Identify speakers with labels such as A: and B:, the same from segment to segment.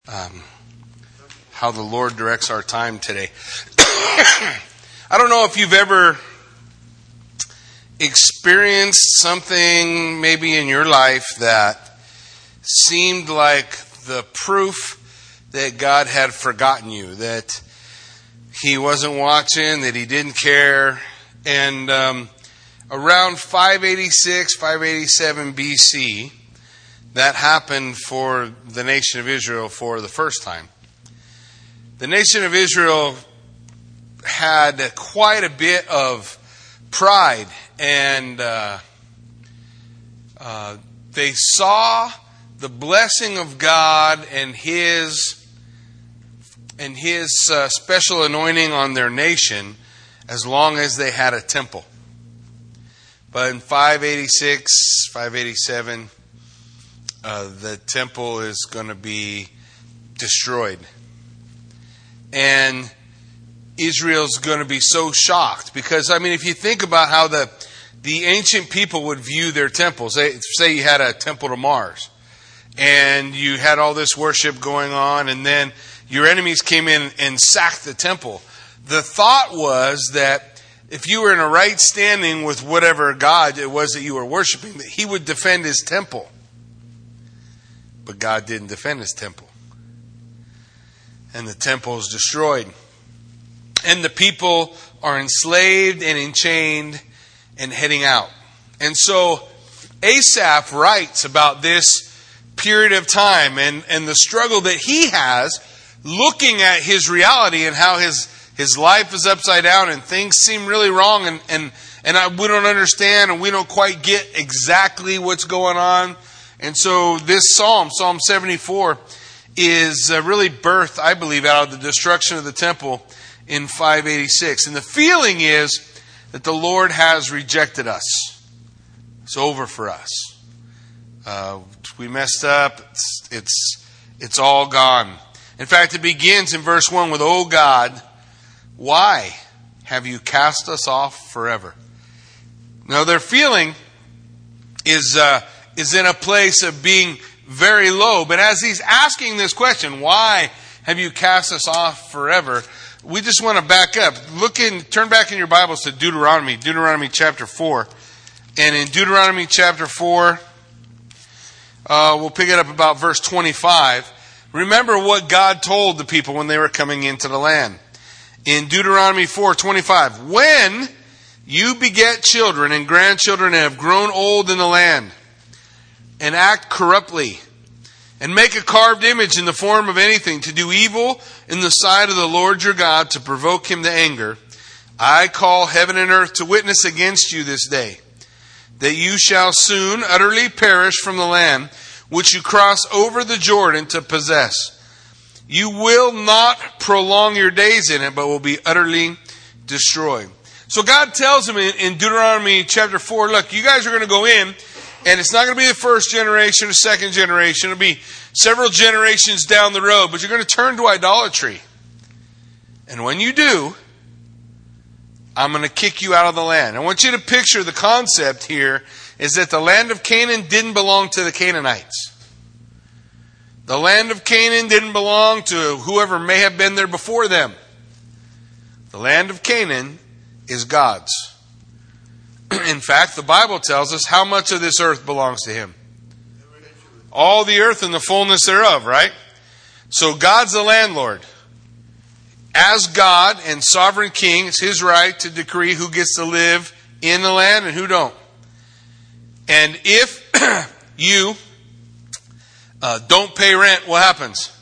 A: How the Lord directs our time today. I don't know if you've ever experienced something maybe in your life that seemed like the proof that God had forgotten you, that He wasn't watching, that He didn't care. And around 586, 587 BC, that happened for the nation of Israel for the first time. The nation of Israel had quite a bit of pride, and they saw the blessing of God and His special anointing on their nation as long as they had a temple. But in 586, 587, the temple is going to be destroyed. And Israel's going to be so shocked because, if you think about how the ancient people would view their temples, say you had a temple to Mars and you had all this worship going on, and then your enemies came in and sacked the temple. The thought was that if you were in a right standing with whatever God it was that you were worshiping, that He would defend His temple. But God didn't defend His temple. And the temple is destroyed. And the people are enslaved and enchained and heading out. And so Asaph writes about this period of time and the struggle that he has looking at his reality and how his life is upside down and things seem really wrong and we don't understand and we don't quite get exactly what's going on. And so this Psalm 74, is really birthed, I believe, out of the destruction of the temple in 586. And the feeling is that the Lord has rejected us. It's over for us. We messed up. It's all gone. In fact, it begins in verse 1 with, "O God, why have you cast us off forever?" Now their feeling is in a place of being very low. But as he's asking this question, why have you cast us off forever? We just want to back up. Turn back in your Bibles to Deuteronomy chapter 4. And in Deuteronomy chapter 4, we'll pick it up about verse 25. Remember what God told the people when they were coming into the land. In Deuteronomy 4:25, "When you beget children and grandchildren and have grown old in the land, and act corruptly, and make a carved image in the form of anything, to do evil in the sight of the Lord your God, to provoke Him to anger, I call heaven and earth to witness against you this day, that you shall soon utterly perish from the land which you cross over the Jordan to possess. You will not prolong your days in it, but will be utterly destroyed." So God tells them in Deuteronomy chapter 4, look, you guys are going to go in, and it's not going to be the first generation or second generation. It'll be several generations down the road. But you're going to turn to idolatry. And when you do, I'm going to kick you out of the land. I want you to picture the concept here is that the land of Canaan didn't belong to the Canaanites. The land of Canaan didn't belong to whoever may have been there before them. The land of Canaan is God's. In fact, the Bible tells us how much of this earth belongs to Him. All the earth and the fullness thereof, right? So God's the landlord. As God and sovereign king, it's His right to decree who gets to live in the land and who don't. And if you don't pay rent, what happens?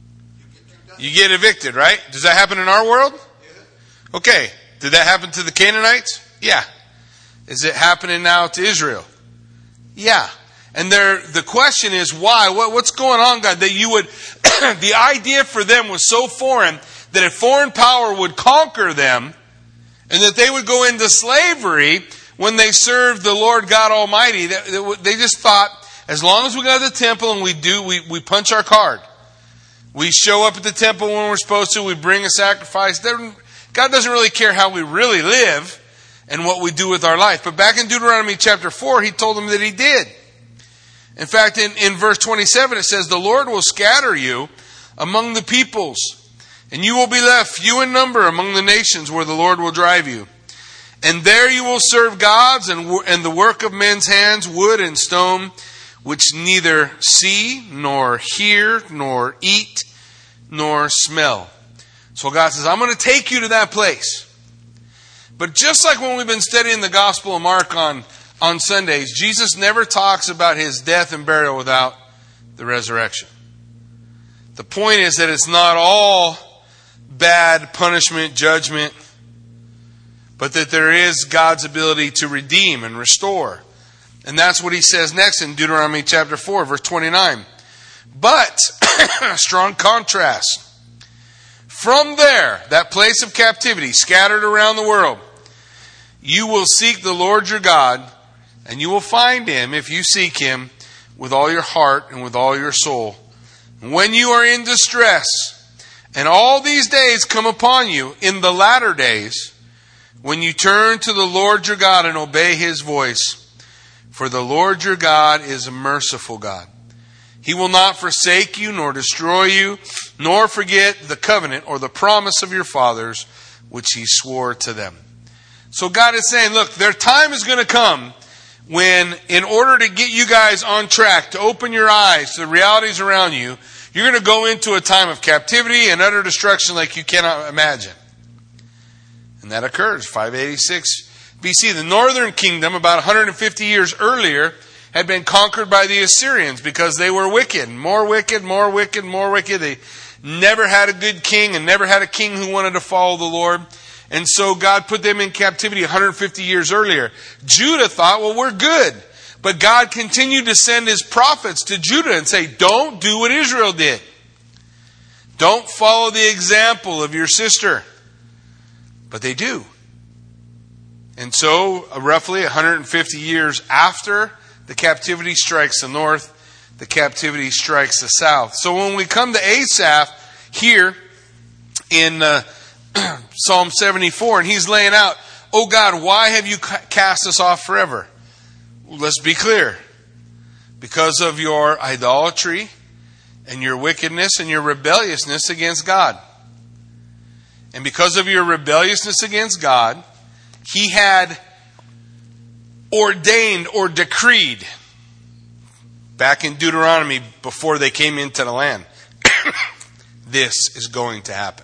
A: You get evicted, right? Does that happen in our world? Okay. Did that happen to the Canaanites? Yeah. Is it happening now to Israel? Yeah. And the question is why? What's going on, God? That you would, the idea for them was so foreign that a foreign power would conquer them and that they would go into slavery when they served the Lord God Almighty. They just thought, as long as we go to the temple and we punch our card. We show up at the temple when we're supposed to. We bring a sacrifice. God doesn't really care how we really live and what we do with our life. But back in Deuteronomy chapter 4, He told them that He did. In fact, in verse 27, it says, "The Lord will scatter you among the peoples. And you will be left few in number among the nations where the Lord will drive you. And there you will serve gods and the work of men's hands, wood and stone, which neither see, nor hear, nor eat, nor smell. So God says, I'm going to take you to that place. But just like when we've been studying the Gospel of Mark on Sundays, Jesus never talks about his death and burial without the resurrection. The point is that it's not all bad punishment, judgment, but that there is God's ability to redeem and restore. And that's what he says next in Deuteronomy chapter 4, verse 29. But, a strong contrast. From there, that place of captivity scattered around the world, you will seek the Lord your God, and you will find him if you seek him with all your heart and with all your soul. When you are in distress, and all these days come upon you in the latter days, when you turn to the Lord your God and obey his voice, for the Lord your God is a merciful God. He will not forsake you nor destroy you, nor forget the covenant or the promise of your fathers, which he swore to them. So God is saying, look, their time is going to come when, in order to get you guys on track, to open your eyes to the realities around you, you're going to go into a time of captivity and utter destruction like you cannot imagine. And that occurs 586 BC. The northern kingdom, about 150 years earlier, had been conquered by the Assyrians because they were wicked. More wicked, more wicked, more wicked. They never had a good king and never had a king who wanted to follow the Lord. And so God put them in captivity 150 years earlier. Judah thought, well, we're good. But God continued to send his prophets to Judah and say, don't do what Israel did. Don't follow the example of your sister. But they do. And so, roughly 150 years after the captivity strikes the north, the captivity strikes the south. So when we come to Asaph here in Psalm 74, and he's laying out, oh God, why have you cast us off forever? Let's be clear. Because of your idolatry and your wickedness and your rebelliousness against God. And because of your rebelliousness against God, he had ordained or decreed back in Deuteronomy before they came into the land. This is going to happen.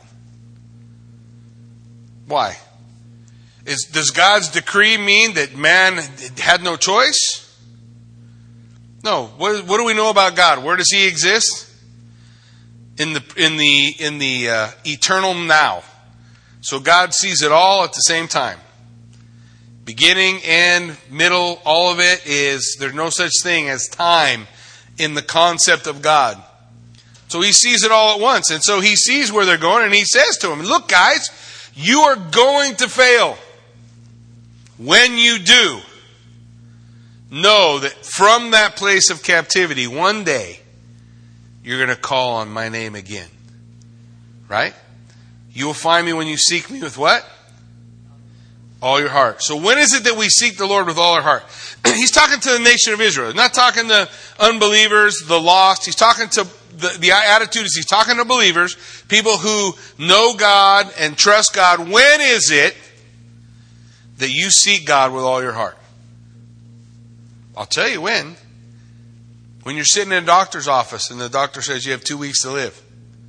A: Why? Does God's decree mean that man had no choice? No. What do we know about God? Where does he exist? In the eternal now. So God sees it all at the same time. Beginning, end, middle, all of it is, there's no such thing as time in the concept of God. So he sees it all at once. And so he sees where they're going and he says to them, look guys, you are going to fail. When you do, know that from that place of captivity, one day, you're going to call on my name again. Right? You will find me when you seek me with what? All your heart. So when is it that we seek the Lord with all our heart? He's talking to the nation of Israel. He's not talking to unbelievers, the lost. He's talking to the attitude is he's talking to believers, people who know God and trust God. When is it that you seek God with all your heart? I'll tell you when. When you're sitting in a doctor's office and the doctor says you have 2 weeks to live.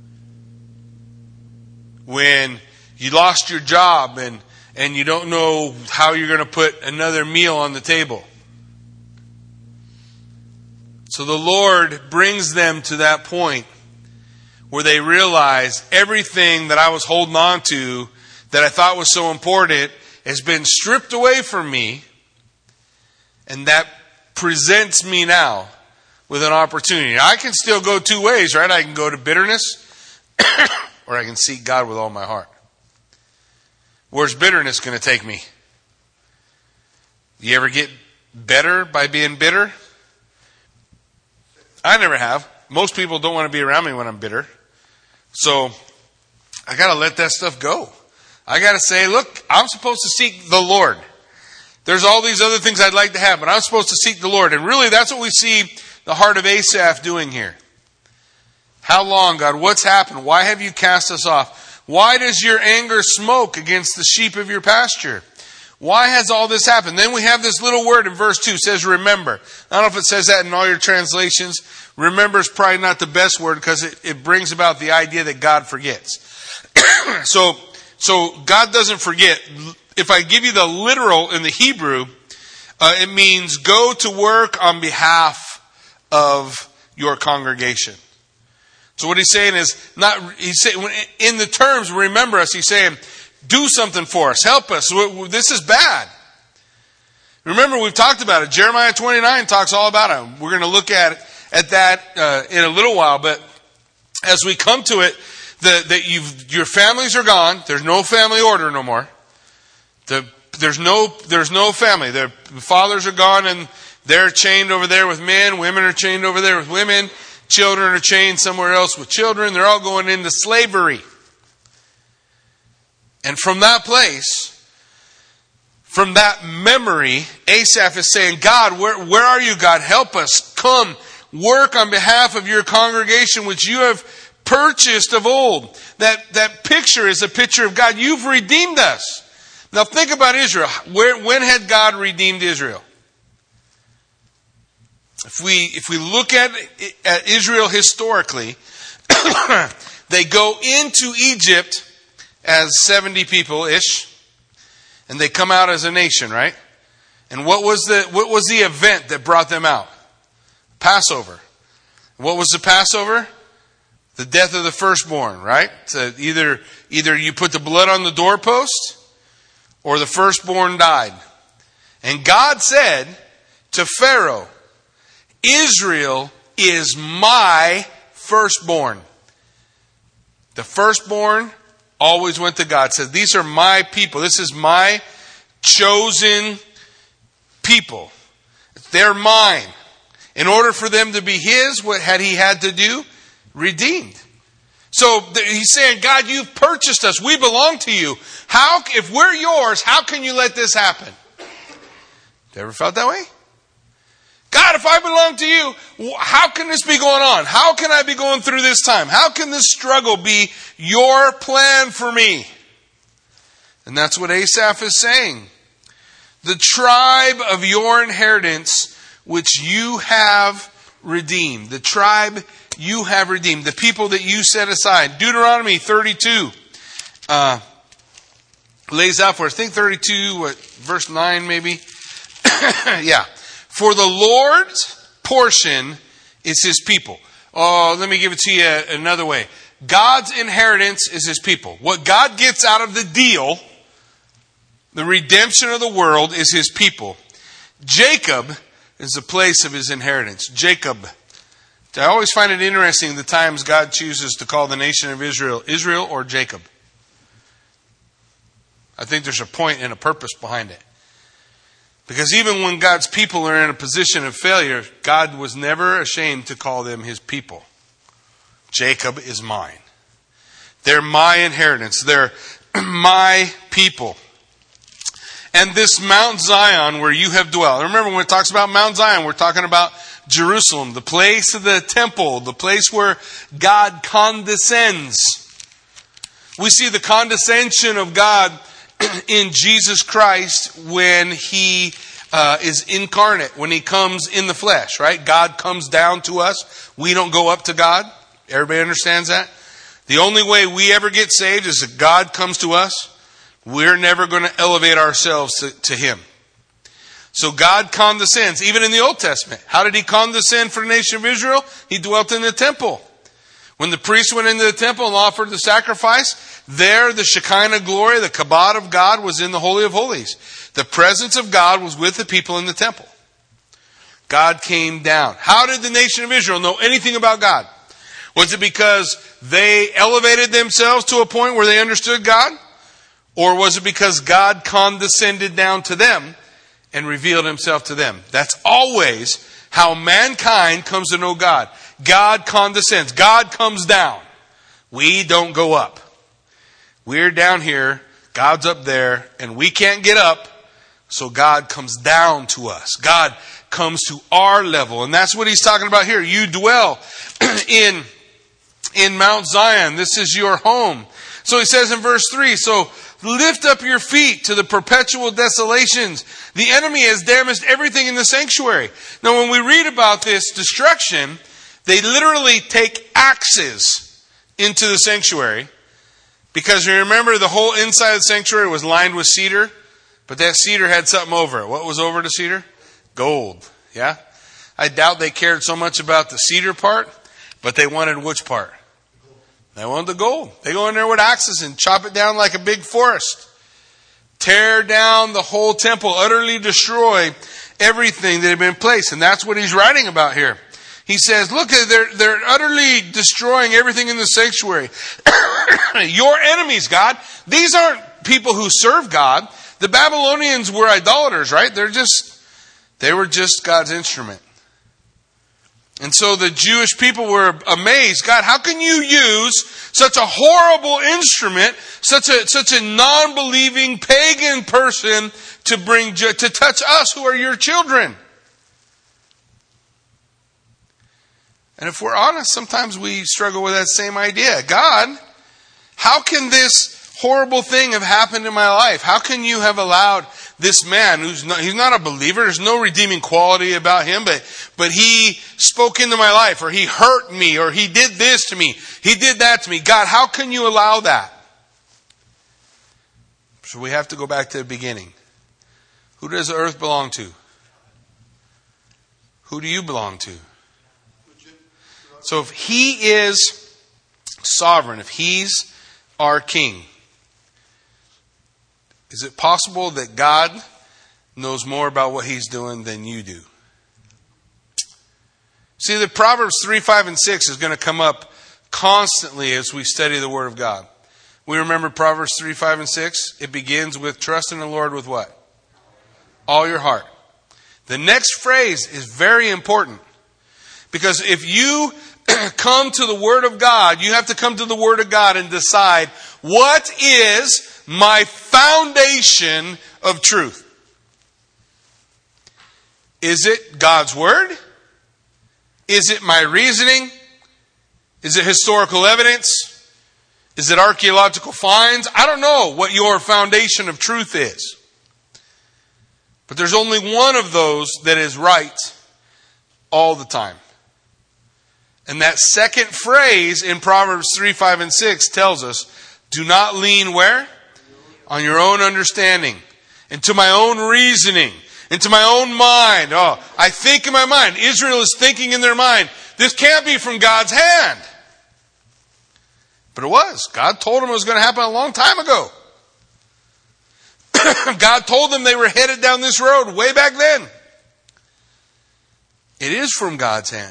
A: When you lost your job and you don't know how you're going to put another meal on the table. So the Lord brings them to that point where they realize everything that I was holding on to that I thought was so important has been stripped away from me, and that presents me now with an opportunity. I can still go two ways, right? I can go to bitterness or I can seek God with all my heart. Where's bitterness going to take me? You ever get better by being bitter? I never have. Most people don't want to be around me when I'm bitter. So I got to let that stuff go. I got to say, look, I'm supposed to seek the Lord. There's all these other things I'd like to have, but I'm supposed to seek the Lord. And really, that's what we see the heart of Asaph doing here. How long, God? What's happened? Why have you cast us off? Why does your anger smoke against the sheep of your pasture? Why has all this happened? Then we have this little word in verse 2. It says remember. I don't know if it says that in all your translations. Remember is probably not the best word because it brings about the idea that God forgets. So God doesn't forget. If I give you the literal in the Hebrew, it means go to work on behalf of your congregation. So what he's saying is, he's saying, in the terms, remember us, he's saying, do something for us. Help us. This is bad. Remember, we've talked about it. Jeremiah 29 talks all about it. We're going to look at that in a little while. But as we come to it, your families are gone. There's no family order no more. There's no family. The fathers are gone and they're chained over there with men. Women are chained over there with women. Children are chained somewhere else with children. They're all going into slavery. And from that place, from that memory, Asaph is saying, God, where are you, God? Help us. Come, work on behalf of your congregation, which you have purchased of old. That picture is a picture of God. You've redeemed us. Now think about Israel. When had God redeemed Israel? If we look at Israel historically, they go into Egypt as 70 people-ish, and they come out as a nation, right? And what was the event that brought them out? Passover. What was the Passover? The death of the firstborn, right? So either you put the blood on the doorpost, or the firstborn died. And God said to Pharaoh, Israel is my firstborn. The firstborn always went to God. Said, these are my people. This is my chosen people. They're mine. In order for them to be his, what had he had to do? Redeemed. So he's saying, God, you've purchased us. We belong to you. If we're yours, how can you let this happen? You ever felt that way? God, if I belong to you, how can this be going on? How can I be going through this time? How can this struggle be your plan for me? And that's what Asaph is saying. The tribe of your inheritance, which you have redeemed. The tribe you have redeemed. The people that you set aside. Deuteronomy 32 lays out for us. I think 32, verse 9 maybe? Yeah. For the Lord's portion is his people. Oh, let me give it to you another way. God's inheritance is his people. What God gets out of the deal, the redemption of the world, is his people. Jacob is the place of his inheritance. Jacob. I always find it interesting the times God chooses to call the nation of Israel or Jacob. I think there's a point and a purpose behind it. Because even when God's people are in a position of failure, God was never ashamed to call them his people. Jacob is mine. They're my inheritance. They're my people. And this Mount Zion where you have dwelt. Remember when it talks about Mount Zion, we're talking about Jerusalem, the place of the temple, the place where God condescends. We see the condescension of God in Jesus Christ when he is incarnate, when he comes in the flesh, right? God comes down to us. We don't go up to God. Everybody understands that? The only way we ever get saved is that God comes to us. We're never going to elevate ourselves to him. So God condescends, even in the Old Testament. How did he condescend for the nation of Israel? He dwelt in the temple. When the priest went into the temple and offered the sacrifice, there the Shekinah glory, the kabod of God, was in the Holy of Holies. The presence of God was with the people in the temple. God came down. How did the nation of Israel know anything about God? Was it because they elevated themselves to a point where they understood God? Or was it because God condescended down to them and revealed himself to them? That's always how mankind comes to know God. God condescends. God comes down. We don't go up. We're down here. God's up there. And we can't get up. So God comes down to us. God comes to our level. And that's what he's talking about here. You dwell in in Mount Zion. This is your home. So he says in verse 3, so lift up your feet to the perpetual desolations. The enemy has damaged everything in the sanctuary. Now when we read about this destruction, they literally take axes into the sanctuary. Because you remember the whole inside of the sanctuary was lined with cedar. But that cedar had something over it. What was over the cedar? Gold. Yeah? I doubt they cared so much about the cedar part. But they wanted which part? They wanted the gold. They go in there with axes and chop it down like a big forest. Tear down the whole temple. Utterly destroy everything that had been placed. And that's what he's writing about here. He says, look, they're utterly destroying everything in the sanctuary. Your enemies, God. These aren't people who serve God. The Babylonians were idolaters, right? They were just God's instrument. And so the Jewish people were amazed. God, how can you use such a horrible instrument, such a non-believing pagan person to touch us who are your children? And if we're honest, sometimes we struggle with that same idea. God, how can this horrible thing have happened in my life? How can you have allowed this man he's not a believer, there's no redeeming quality about him, but he spoke into my life, or he hurt me, or he did this to me, he did that to me. God, how can you allow that? So we have to go back to the beginning. Who does the earth belong to? Who do you belong to? So if he is sovereign, if he's our king, is it possible that God knows more about what he's doing than you do? See, the Proverbs 3, 5, and 6 is going to come up constantly as we study the Word of God. We remember Proverbs 3, 5, and 6. It begins with trust in the Lord with what? All your heart. The next phrase is very important. Because if you come to the Word of God, you have to come to the Word of God and decide, what is my foundation of truth? Is it God's Word? Is it my reasoning? Is it historical evidence? Is it archaeological finds? I don't know what your foundation of truth is. But there's only one of those that is right all the time. And that second phrase in Proverbs 3, 5, and 6 tells us, do not lean where? On your own understanding, into my own reasoning, into my own mind. Oh, I think in my mind. Israel is thinking in their mind, this can't be from God's hand. But it was. God told them it was going to happen a long time ago. God told them they were headed down this road way back then. It is from God's hand.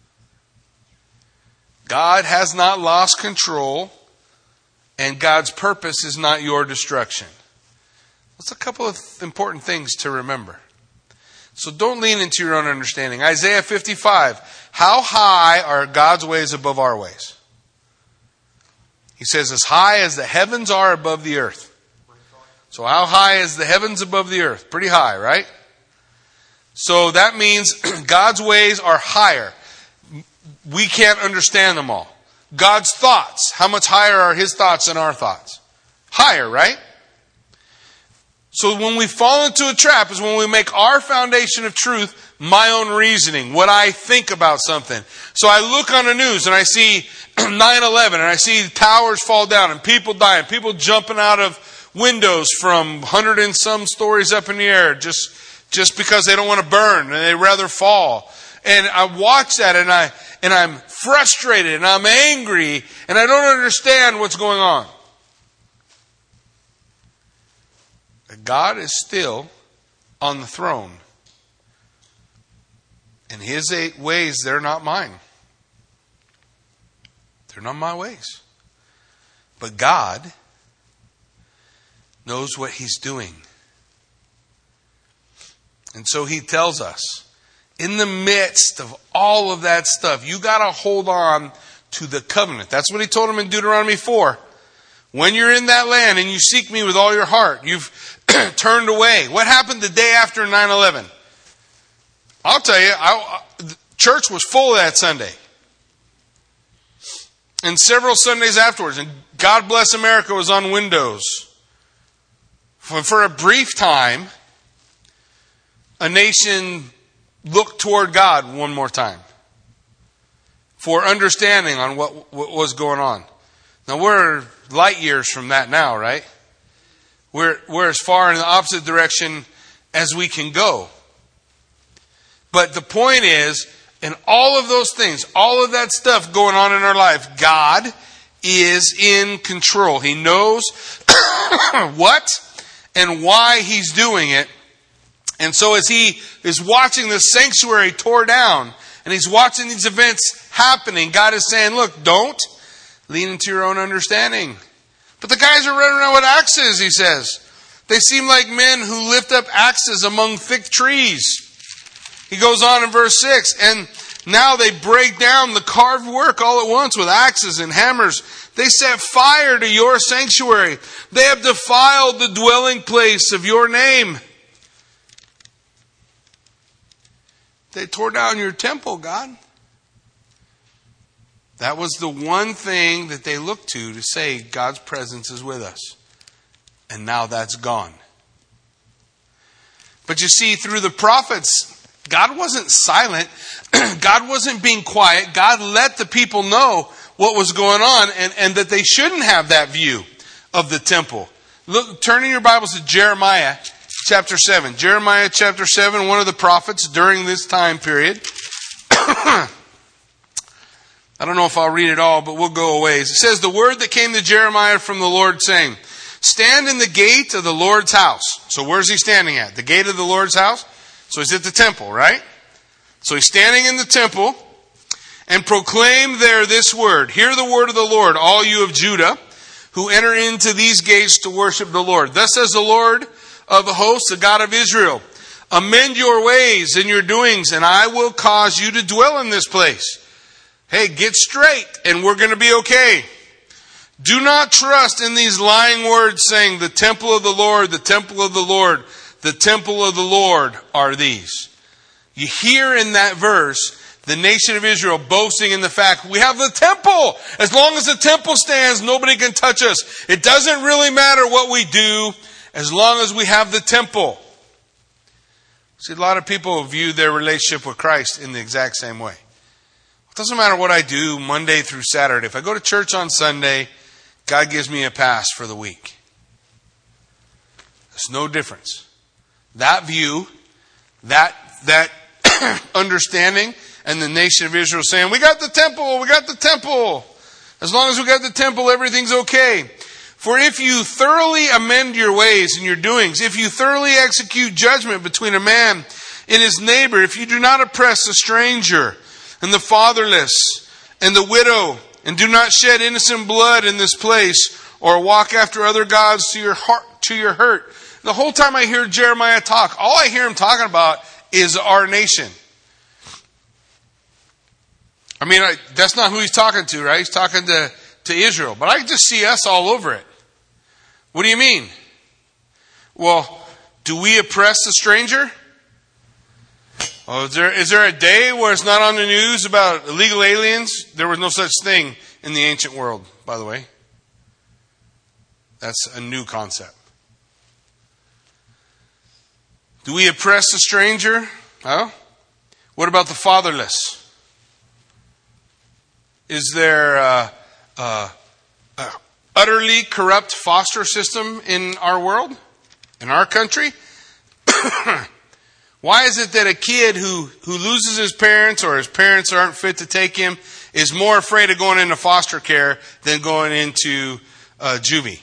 A: God has not lost control, and God's purpose is not your destruction. That's a couple of important things to remember. So don't lean into your own understanding. Isaiah 55. How high are God's ways above our ways? He says, as high as the heavens are above the earth. So how high is the heavens above the earth? Pretty high, right? So that means God's ways are higher. We can't understand them all. God's thoughts, how much higher are His thoughts than our thoughts? Higher, right? So when we fall into a trap is when we make our foundation of truth my own reasoning, what I think about something. So I look on the news and I see 9/11 and I see towers fall down and people die and people jumping out of windows from 100 and some stories up in the air just because they don't want to burn and they'd rather fall. And I watch that and I'm frustrated and I'm angry and I don't understand what's going on. God is still on the throne. And His 8 ways, they're not mine. They're not my ways. But God knows what He's doing. And so He tells us, in the midst of all of that stuff, you got to hold on to the covenant. That's what He told him in Deuteronomy 4. When you're in that land and you seek me with all your heart, you've turned away. What happened the day after 9/11? I'll tell you, the church was full that Sunday. And several Sundays afterwards, and God Bless America was on Windows. For a brief time, a nation looked toward God one more time for understanding on what was going on. Now we're light years from that now, right? We're as far in the opposite direction as we can go. But the point is, in all of those things, all of that stuff going on in our life, God is in control. He knows what and why He's doing it. And so as He is watching the sanctuary tore down, and He's watching these events happening, God is saying, look, don't lean into your own understanding. But the guys are running around with axes, He says. They seem like men who lift up axes among thick trees. He goes on in verse 6, and now they break down the carved work all at once with axes and hammers. They set fire to your sanctuary. They have defiled the dwelling place of your name. They tore down your temple, God. That was the one thing that they looked to say God's presence is with us. And now that's gone. But you see, through the prophets, God wasn't silent. God wasn't being quiet. God let the people know what was going on and that they shouldn't have that view of the temple. Look, turning your Bibles to Jeremiah chapter 7. Jeremiah chapter 7, one of the prophets during this time period. I don't know if I'll read it all, but we'll go a ways. It says, the word that came to Jeremiah from the Lord saying, stand in the gate of the Lord's house. So where's he standing at? The gate of the Lord's house? So he's at the temple, right? So he's standing in the temple and proclaim there this word. Hear the word of the Lord, all you of Judah, who enter into these gates to worship the Lord. Thus says the Lord of the hosts, the God of Israel, amend your ways and your doings, and I will cause you to dwell in this place. Hey, get straight, and we're going to be okay. Do not trust in these lying words saying, the temple of the Lord, the temple of the Lord, the temple of the Lord are these. You hear in that verse the nation of Israel boasting in the fact, we have the temple. As long as the temple stands, nobody can touch us. It doesn't really matter what we do as long as we have the temple. See, a lot of people view their relationship with Christ in the exact same way. It doesn't matter what I do Monday through Saturday. If I go to church on Sunday, God gives me a pass for the week. There's no difference. That view, that understanding, and the nation of Israel saying, we got the temple, we got the temple. As long as we got the temple, everything's okay. For if you thoroughly amend your ways and your doings, if you thoroughly execute judgment between a man and his neighbor, if you do not oppress the stranger and the fatherless and the widow, and do not shed innocent blood in this place, or walk after other gods to your hurt. The whole time I hear Jeremiah talk, all I hear him talking about is our nation. I mean, that's not who he's talking to, right? He's talking to Israel. But I can just see us all over it. What do you mean? Well, do we oppress the stranger? Oh, is there a day where it's not on the news about illegal aliens? There was no such thing in the ancient world, by the way. That's a new concept. Do we oppress the stranger? Oh? What about the fatherless? Is there a utterly corrupt foster system in our world? In our country? Why is it that a kid who loses his parents or his parents aren't fit to take him is more afraid of going into foster care than going into juvie?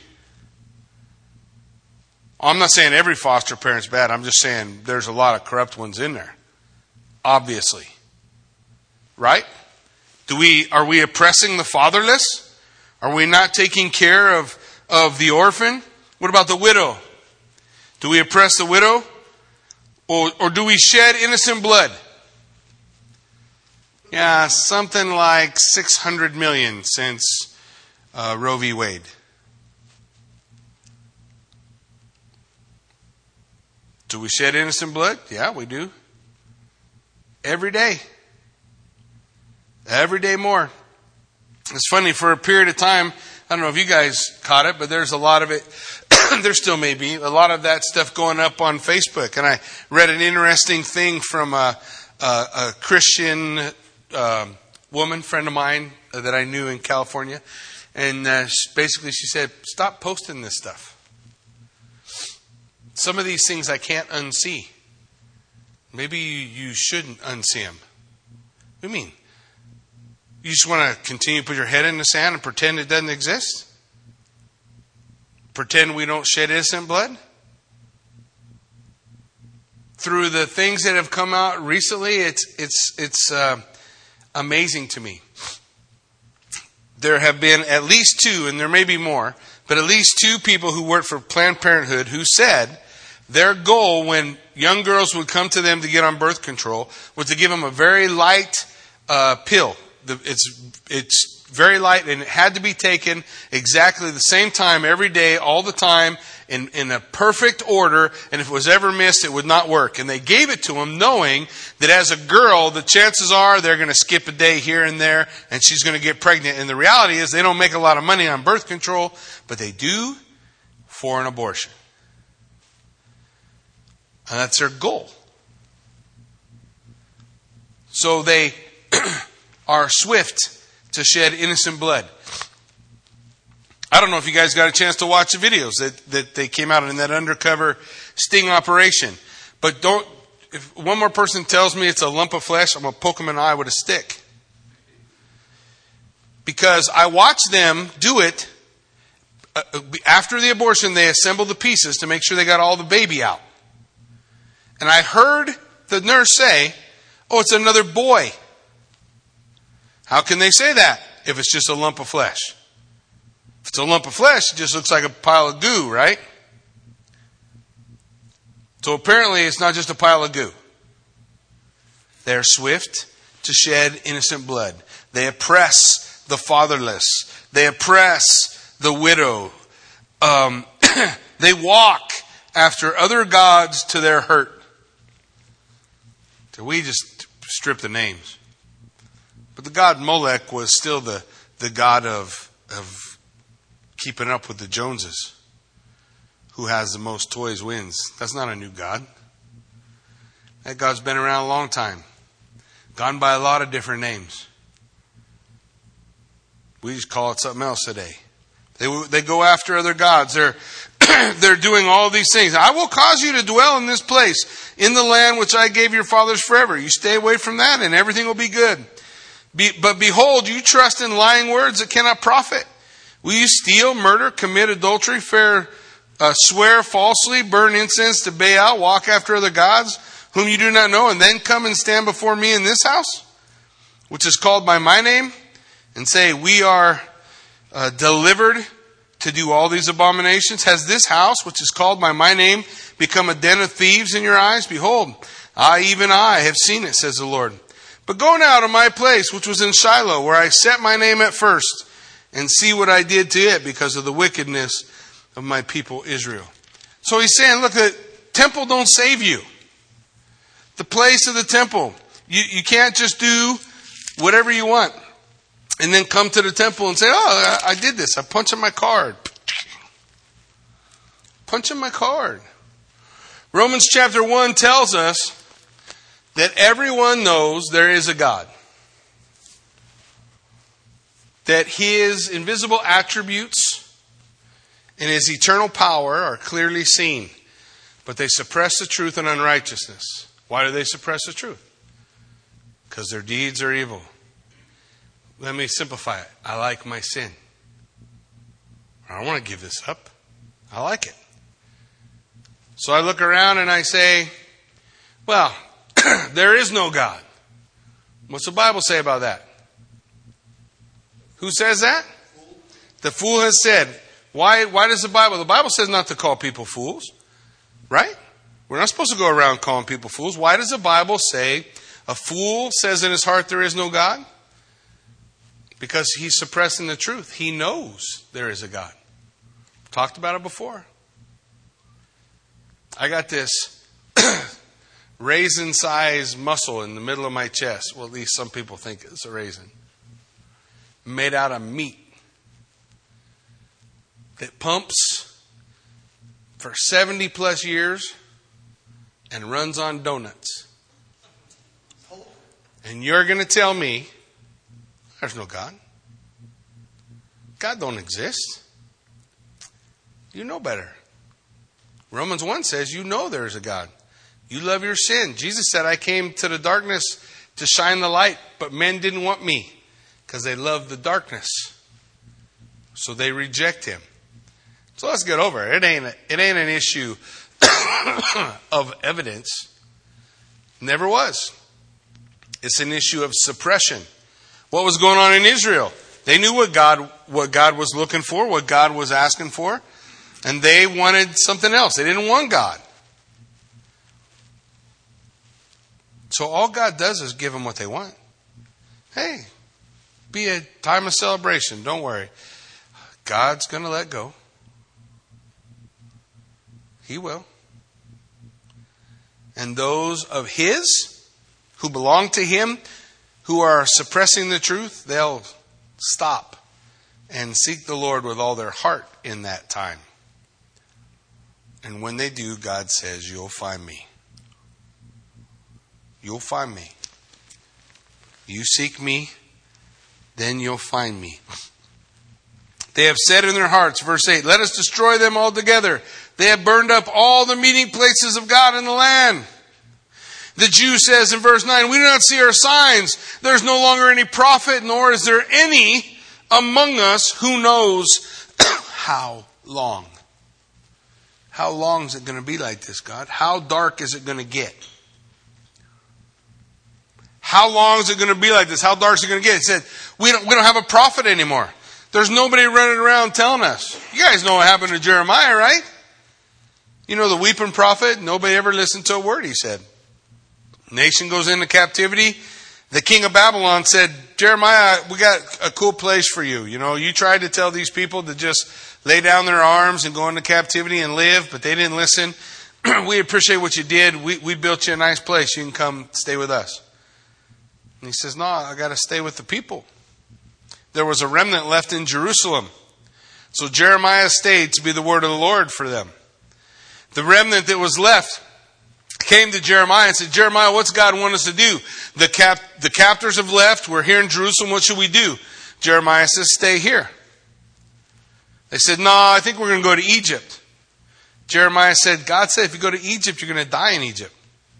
A: I'm not saying every foster parent's bad. I'm just saying there's a lot of corrupt ones in there. Obviously. Right? Are we oppressing the fatherless? Are we not taking care of the orphan? What about the widow? Do we oppress the widow? Or do we shed innocent blood? Yeah, something like 600 million since Roe v. Wade. Do we shed innocent blood? Yeah, we do. Every day. Every day more. It's funny, for a period of time, I don't know if you guys caught it, but there's a lot of it. There still may be a lot of that stuff going up on Facebook. And I read an interesting thing from a Christian woman, friend of mine that I knew in California. And basically she said, stop posting this stuff. Some of these things I can't unsee. Maybe you shouldn't unsee them. What do you mean? You just want to continue to put your head in the sand and pretend it doesn't exist? Pretend we don't shed innocent blood? Through the things that have come out recently, it's amazing to me. There have been at least 2, and there may be more, but at least 2 people who worked for Planned Parenthood who said their goal when young girls would come to them to get on birth control was to give them a very light pill. It's very light, and it had to be taken exactly the same time every day, all the time, in a perfect order, and if it was ever missed, it would not work. And they gave it to them knowing that as a girl, the chances are they're going to skip a day here and there, and she's going to get pregnant. And the reality is they don't make a lot of money on birth control, but they do for an abortion. And that's their goal. So they are swift to shed innocent blood. I don't know if you guys got a chance to watch the videos that they came out in that undercover sting operation. But if one more person tells me it's a lump of flesh, I'm going to poke them in the eye with a stick. Because I watched them do it. After the abortion, they assembled the pieces to make sure they got all the baby out. And I heard the nurse say, "Oh, it's another boy." How can they say that if it's just a lump of flesh? If it's a lump of flesh, it just looks like a pile of goo, right? So apparently it's not just a pile of goo. They're swift to shed innocent blood. They oppress the fatherless. They oppress the widow. They walk after other gods to their hurt. So we just strip the names. But the god Molech was still the god of keeping up with the Joneses. Who has the most toys wins. That's not a new god. That god's been around a long time. Gone by a lot of different names. We just call it something else today. They go after other gods. They're doing all these things. I will cause you to dwell in this place, in the land which I gave your fathers forever. You stay away from that and everything will be good. But behold, you trust in lying words that cannot profit. Will you steal, murder, commit adultery, swear falsely, burn incense to Baal, walk after other gods whom you do not know, and then come and stand before me in this house, which is called by my name, and say, we are delivered to do all these abominations? Has this house, which is called by my name, become a den of thieves in your eyes? Behold, even I have seen it, says the Lord. But go now to my place, which was in Shiloh, where I set my name at first, and see what I did to it because of the wickedness of my people Israel. So he's saying, look, the temple don't save you. The place of the temple. You can't just do whatever you want and then come to the temple and say, oh, I did this. I punched in my card. Punch in my card. Romans chapter 1 tells us that everyone knows there is a God. That his invisible attributes and his eternal power are clearly seen. But they suppress the truth and unrighteousness. Why do they suppress the truth? Because their deeds are evil. Let me simplify it. I like my sin. I don't want to give this up. I like it. So I look around and I say, well, there is no God. What's the Bible say about that? Who says that? The fool has said. Why does the Bible says not to call people fools, right? We're not supposed to go around calling people fools. Why does the Bible say a fool says in his heart there is no God? Because he's suppressing the truth. He knows there is a God. Talked about it before. I got this raisin-sized muscle in the middle of my chest. Well, at least some people think it's a raisin. made out of meat that pumps for 70 plus years and runs on donuts. And you're going to tell me there's no God. God don't exist. You know better. Romans 1 says you know there's a God. You love your sin. Jesus said, I came to the darkness to shine the light, but men didn't want me because they love the darkness. So they reject him. So let's get over it. It ain't an issue of evidence. Never was. It's an issue of suppression. What was going on in Israel? They knew what God was looking for, what God was asking for, and they wanted something else. They didn't want God. So all God does is give them what they want. Hey, be a time of celebration. Don't worry. God's going to let go. He will. And those of his who belong to him, who are suppressing the truth, they'll stop and seek the Lord with all their heart in that time. And when they do, God says, you'll find me. You'll find me. You seek me, then you'll find me. They have said in their hearts, verse 8, let us destroy them altogether. They have burned up all the meeting places of God in the land. The Jew says in verse 9, we do not see our signs. There's no longer any prophet, nor is there any among us who knows how long. How long is it going to be like this, God? How dark is it going to get? How long is it going to be like this? How dark is it going to get? He said, we don't have a prophet anymore. There's nobody running around telling us. You guys know what happened to Jeremiah, right? You know the weeping prophet? Nobody ever listened to a word he said. Nation goes into captivity. The king of Babylon said, Jeremiah, we got a cool place for you. You know, you tried to tell these people to just lay down their arms and go into captivity and live, but they didn't listen. We appreciate what you did. We built you a nice place. You can come stay with us. And he says, no, I got to stay with the people. There was a remnant left in Jerusalem. So Jeremiah stayed to be the word of the Lord for them. The remnant that was left came to Jeremiah and said, Jeremiah, what's God want us to do? The captors have left. We're here in Jerusalem. What should we do? Jeremiah says, stay here. They said, no, I think we're going to go to Egypt. Jeremiah said, God said, if you go to Egypt, you're going to die in Egypt.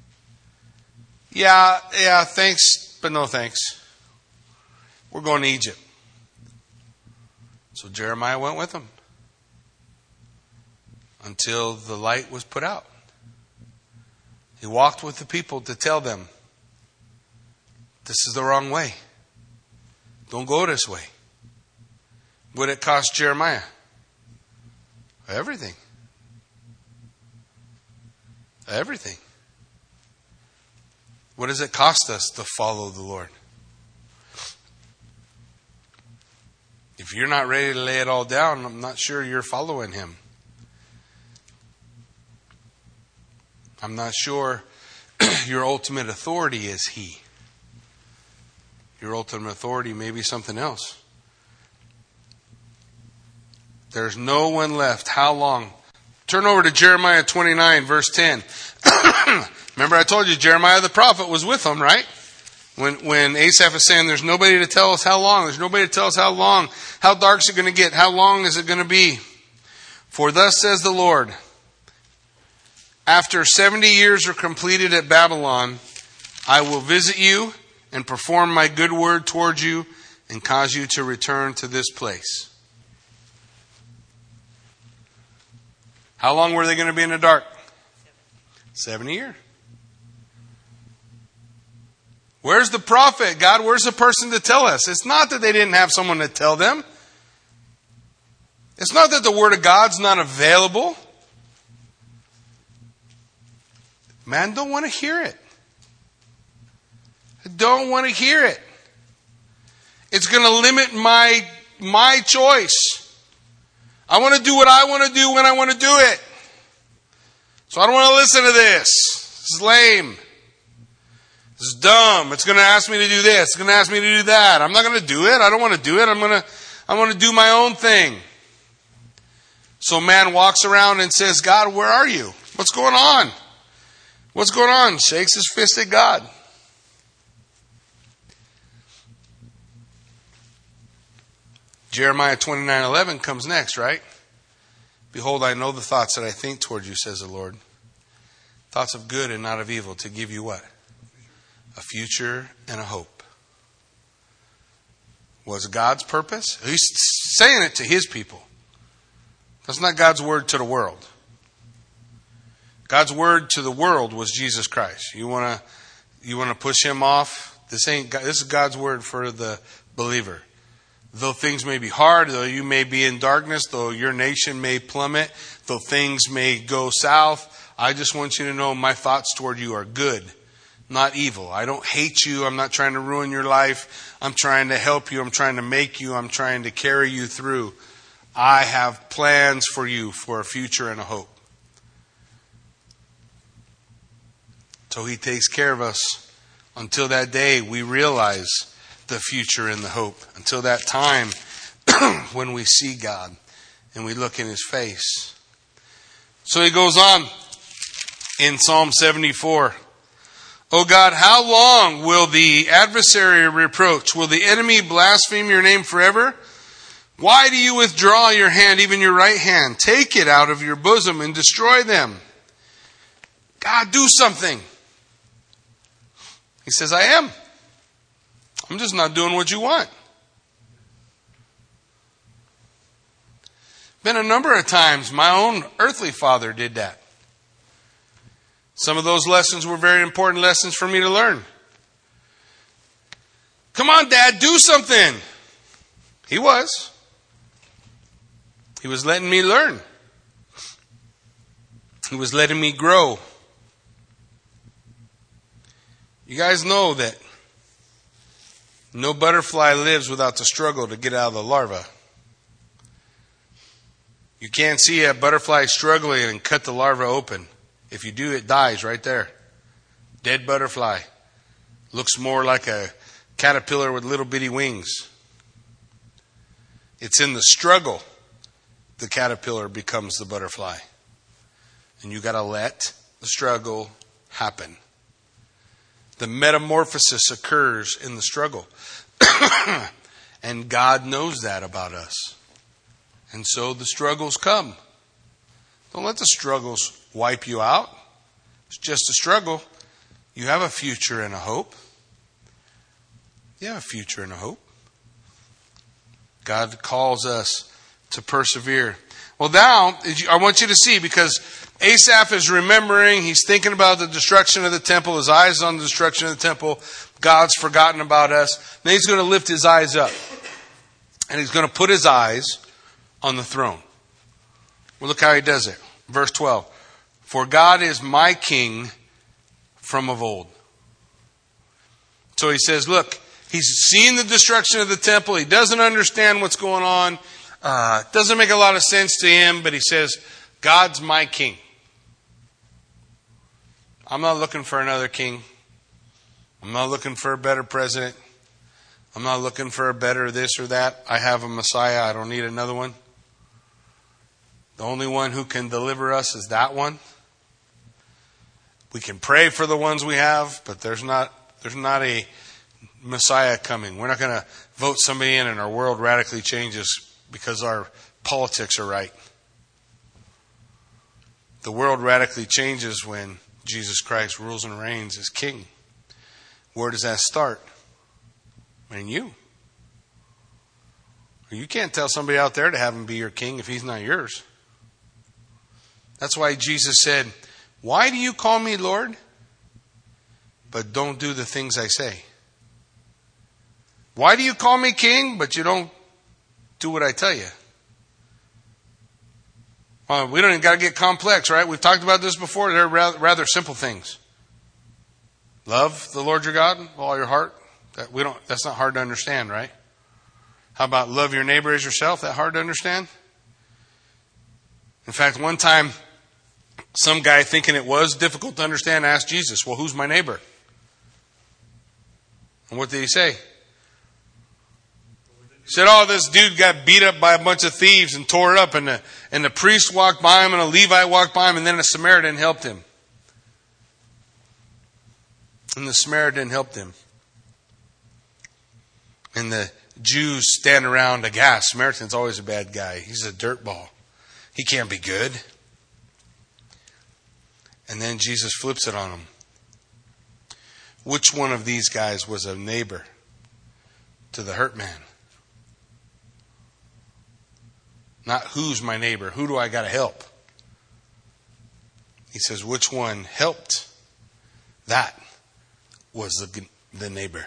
A: Yeah, thanks, but no thanks. We're going to Egypt. So Jeremiah went with them until the light was put out. He walked with the people to tell them, this is the wrong way. Don't go this way. What did it cost Jeremiah? Everything. Everything. What does it cost us to follow the Lord? If you're not ready to lay it all down, I'm not sure you're following him. I'm not sure your ultimate authority is he. Your ultimate authority may be something else. There's no one left. How long? Turn over to Jeremiah 29, verse 10. Remember I told you Jeremiah the prophet was with them, right? When Asaph is saying there's nobody to tell us how long. There's nobody to tell us how long. How dark is it going to get? How long is it going to be? For thus says the Lord, after 70 years are completed at Babylon, I will visit you and perform my good word towards you and cause you to return to this place. How long were they going to be in the dark? 70 years. Where's the prophet? God, where's the person to tell us? It's not that they didn't have someone to tell them. It's not that the word of God's not available. Man, don't want to hear it. I don't want to hear it. It's going to limit my choice. I want to do what I want to do when I want to do it. So I don't want to listen to this. This is lame. It's dumb. It's going to ask me to do this. It's going to ask me to do that. I'm not going to do it. I don't want to do it. I'm going to do my own thing. So man walks around and says, God, where are you? What's going on? What's going on? Shakes his fist at God. Jeremiah 29:11 comes next, right? Behold, I know the thoughts that I think toward you, says the Lord. Thoughts of good and not of evil, to give you what? A future and a hope. Was God's purpose? He's saying it to his people. That's not God's word to the world. God's word to the world was Jesus Christ. You want to push him off? This is God's word for the believer. Though things may be hard, though you may be in darkness, though your nation may plummet, though things may go south, I just want you to know my thoughts toward you are good, not evil. I don't hate you. I'm not trying to ruin your life. I'm trying to help you. I'm trying to make you. I'm trying to carry you through. I have plans for you for a future and a hope. So he takes care of us until that day we realize the future and the hope. Until that time when we see God and we look in his face. So he goes on in Psalm 74. O God, how long will the adversary reproach? Will the enemy blaspheme your name forever? Why do you withdraw your hand, even your right hand? Take it out of your bosom and destroy them. God, do something. He says, I am. I'm just not doing what you want. Been a number of times my own earthly father did that. Some of those lessons were very important lessons for me to learn. Come on, Dad, do something. He was. He was letting me learn. He was letting me grow. You guys know that no butterfly lives without the struggle to get out of the larva. You can't see a butterfly struggling and cut the larva open. If you do, it dies right there. Dead butterfly. Looks more like a caterpillar with little bitty wings. It's in the struggle the caterpillar becomes the butterfly. And you got to let the struggle happen. The metamorphosis occurs in the struggle. And God knows that about us. And so the struggles come. Don't let the struggles wipe you out. It's just a struggle. You have a future and a hope. You have a future and a hope. God calls us to persevere. Well, now, I want you to see, because Asaph is remembering, he's thinking about the destruction of the temple, his eyes on the destruction of the temple. God's forgotten about us. Then he's going to lift his eyes up. And he's going to put his eyes on the throne. Well, look how he does it. Verse 12. For God is my king from of old. So he says, look, he's seen the destruction of the temple. He doesn't understand what's going on. Doesn't make a lot of sense to him, but he says, God's my king. I'm not looking for another king. I'm not looking for a better president. I'm not looking for a better this or that. I have a Messiah. I don't need another one. The only one who can deliver us is that one. We can pray for the ones we have, but there's not a Messiah coming. We're not going to vote somebody in and our world radically changes because our politics are right. The world radically changes when Jesus Christ rules and reigns as king. Where does that start? In you. You can't tell somebody out there to have him be your king if he's not yours. That's why Jesus said, why do you call me Lord, but don't do the things I say? Why do you call me king, but you don't do what I tell you? Well, we don't even got to get complex, right? We've talked about this before. They're rather simple things. Love the Lord your God with all your heart. That's not hard to understand, right? How about love your neighbor as yourself? That hard to understand? In fact, one time, some guy thinking it was difficult to understand asked Jesus, well, who's my neighbor? And what did he say? He said, oh, this dude got beat up by a bunch of thieves and tore it up, and the priest walked by him, and a Levite walked by him, and then a Samaritan helped him. And the Samaritan helped him. And the Jews stand around aghast. Samaritan's always a bad guy. He's a dirtball. He can't be good. And then Jesus flips it on him. Which one of these guys was a neighbor to the hurt man? Not who's my neighbor, who do I got to help? He says, which one helped? That was the neighbor.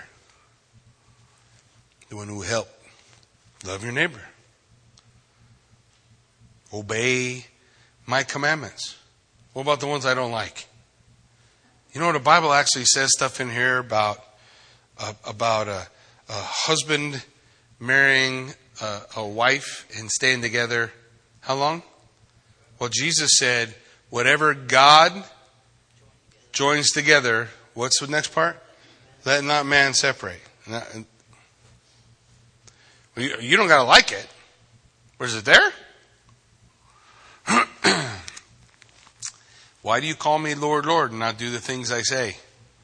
A: The one who helped. Love your neighbor. Obey my commandments. What about the ones I don't like? You know, the Bible actually says stuff in here about a husband marrying a wife and staying together. How long? Well, Jesus said, whatever God joins together, what's the next part? Let not man separate. You don't got to like it. Or is it there? Why do you call me Lord, Lord, and not do the things I say?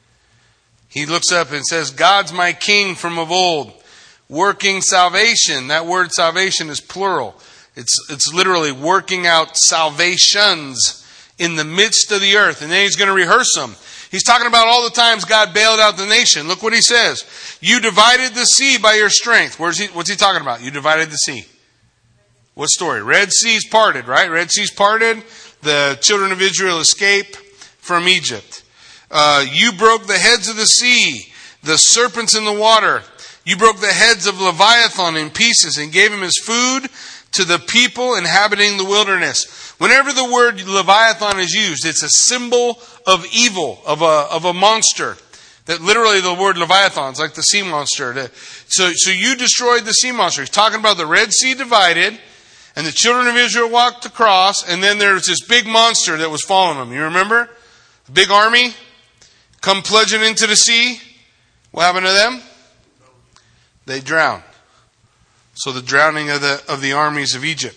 A: He looks up and says, God's my king from of old, working salvation. That word salvation is plural. It's literally working out salvations in the midst of the earth. And then he's going to rehearse them. He's talking about all the times God bailed out the nation. Look what he says. You divided the sea by your strength. What's he talking about? You divided the sea. What story? Red Sea's parted, right? Red Sea's parted. The children of Israel escape from Egypt. You broke the heads of the sea, the serpents in the water. You broke the heads of Leviathan in pieces and gave him his food to the people inhabiting the wilderness. Whenever the word Leviathan is used, it's a symbol of evil, of a monster. That literally the word Leviathan is like the sea monster. So you destroyed the sea monster. He's talking about the Red Sea divided, and the children of Israel walked across, and then there's this big monster that was following them. You remember? The big army come plunging into the sea. What happened to them? They drowned. So the drowning of the armies of Egypt.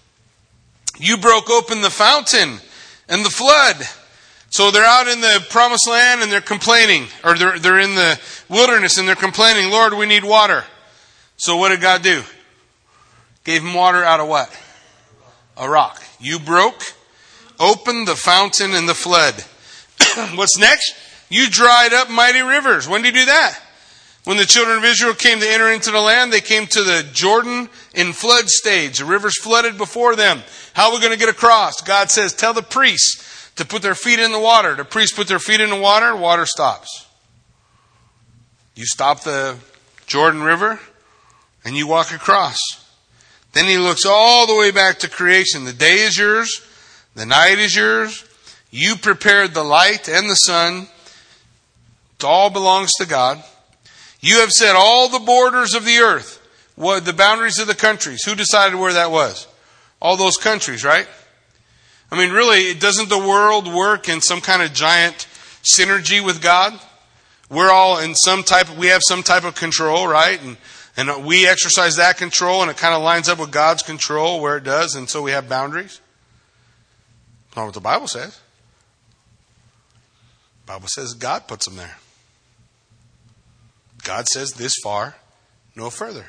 A: You broke open the fountain and the flood. So they're out in the promised land and they're complaining. Or they're in the wilderness and they're complaining, Lord, we need water. So what did God do? Gave them water out of what? A rock. You broke open the fountain and the flood. What's next? You dried up mighty rivers. When did you do that? When the children of Israel came to enter into the land, they came to the Jordan in flood stage. The rivers flooded before them. How are we going to get across? God says, tell the priests to put their feet in the water. The priests put their feet in the water stops. You stop the Jordan River and you walk across. Then he looks all the way back to creation. The day is yours. The night is yours. You prepared the light and the sun. It all belongs to God. You have set all the borders of the earth, the boundaries of the countries. Who decided where that was? All those countries, right? I mean, really, doesn't the world work in some kind of giant synergy with God? We're all in we have some type of control, right? And we exercise that control, and it kind of lines up with God's control where it does, and so we have boundaries. That's not what the Bible says. The Bible says God puts them there. God says this far, no further.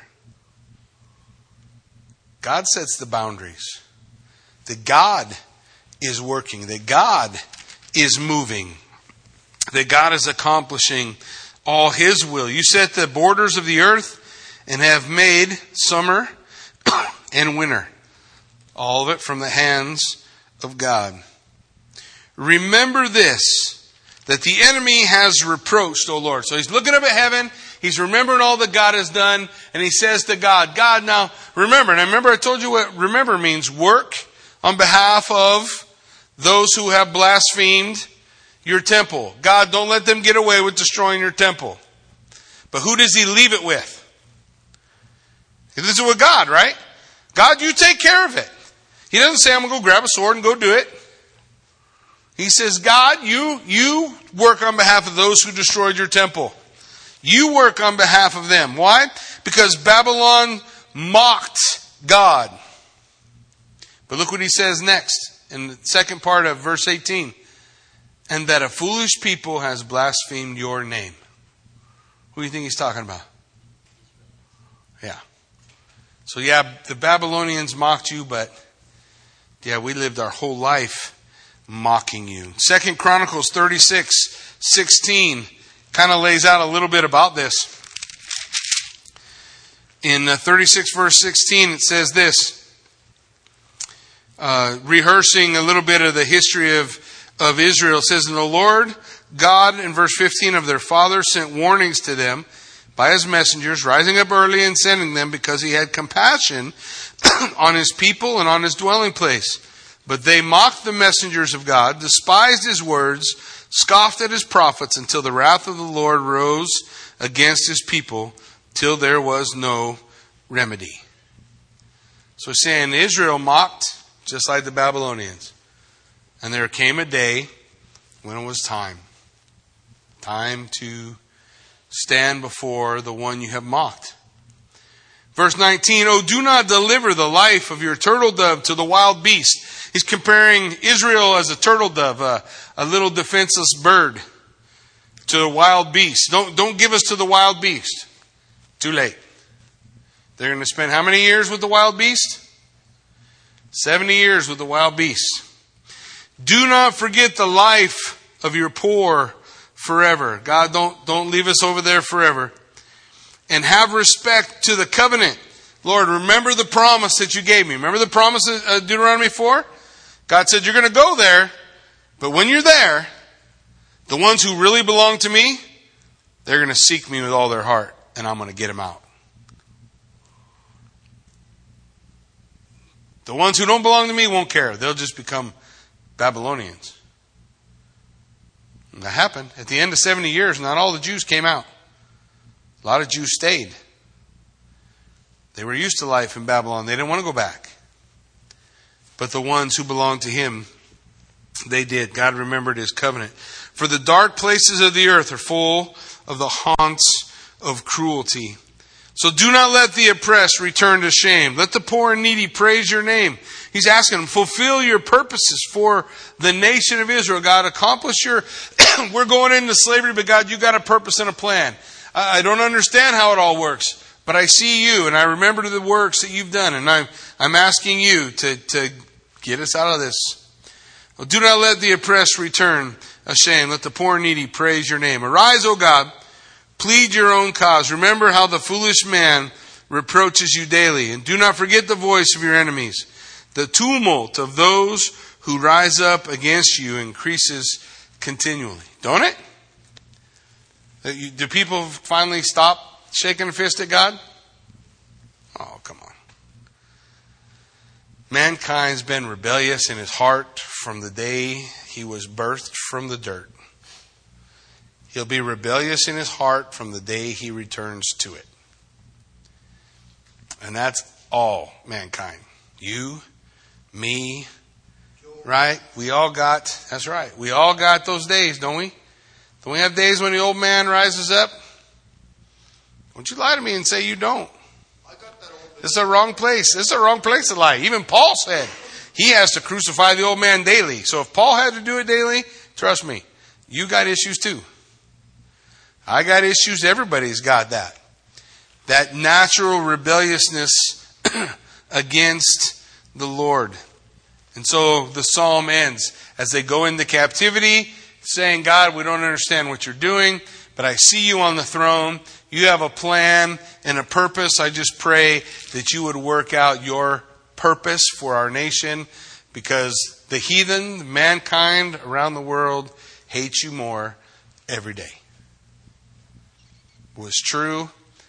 A: God sets the boundaries. That God is working. That God is moving. That God is accomplishing all His will. You set the borders of the earth and have made summer and winter. All of it from the hands of God. Remember this, that the enemy has reproached, O Lord. So he's looking up at heaven. He's remembering all that God has done. And he says to God, God, now remember. And I remember I told you what remember means. Work on behalf of those who have blasphemed your temple. God, don't let them get away with destroying your temple. But who does he leave it with? This is with God, right? God, you take care of it. He doesn't say, I'm going to go grab a sword and go do it. He says, God, you work on behalf of those who destroyed your temple. You work on behalf of them. Why? Because Babylon mocked God. But look what he says next in the second part of verse 18. And that a foolish people has blasphemed your name. Who do you think he's talking about? Yeah. So the Babylonians mocked you, but we lived our whole life mocking you. 2 Chronicles 36:16 kind of lays out a little bit about this. In 36 verse 16 it says this, rehearsing a little bit of the history of Israel. It says, and the Lord God, in verse 15, of their fathers sent warnings to them by his messengers, rising up early and sending them, because he had compassion on his people and on his dwelling place. But they mocked the messengers of God, despised his words, scoffed at his prophets, until the wrath of the Lord rose against his people, till there was no remedy. So he's saying Israel mocked just like the Babylonians. And there came a day when it was time to stand before the one you have mocked. Verse 19, oh, do not deliver the life of your turtle dove to the wild beast. He's comparing Israel as a turtle dove, a little defenseless bird, to a wild beast. Don't give us to the wild beast. Too late. They're going to spend how many years with the wild beast? 70 years with the wild beast. Do not forget the life of your poor forever. God, don't leave us over there forever. And have respect to the covenant. Lord, remember the promise that you gave me. Remember the promise of Deuteronomy 4? God said, you're going to go there, but when you're there, the ones who really belong to me, they're going to seek me with all their heart, and I'm going to get them out. The ones who don't belong to me won't care. They'll just become Babylonians. And that happened. At the end of 70 years, not all the Jews came out. A lot of Jews stayed. They were used to life in Babylon. They didn't want to go back. But the ones who belonged to him, they did. God remembered his covenant. For the dark places of the earth are full of the haunts of cruelty. So do not let the oppressed return to shame. Let the poor and needy praise your name. He's asking them, fulfill your purposes for the nation of Israel. God, accomplish your... We're going into slavery, but God, you got a purpose and a plan. I don't understand how it all works, but I see you, and I remember the works that you've done, and I'm asking you to get us out of this. Well, do not let the oppressed return ashamed. Let the poor and needy praise your name. Arise, O God, plead your own cause. Remember how the foolish man reproaches you daily, and do not forget the voice of your enemies. The tumult of those who rise up against you increases continually. Don't it? Do people finally stop shaking a fist at God? Oh, come on. Mankind's been rebellious in his heart from the day he was birthed from the dirt. He'll be rebellious in his heart from the day he returns to it. And that's all mankind. You, me, right? We all got, that's right. We all got those days, don't we? Don't we have days when the old man rises up? Don't you lie to me and say you don't. This is a wrong place. This is a wrong place to lie. Even Paul said he has to crucify the old man daily. So if Paul had to do it daily, trust me, you got issues too. I got issues. Everybody's got that. That natural rebelliousness against the Lord. And so the psalm ends as they go into captivity, saying, God, we don't understand what you're doing, but I see you on the throne. You have a plan and a purpose. I just pray that you would work out your purpose for our nation, because the heathen, mankind around the world, hates you more every day. It was true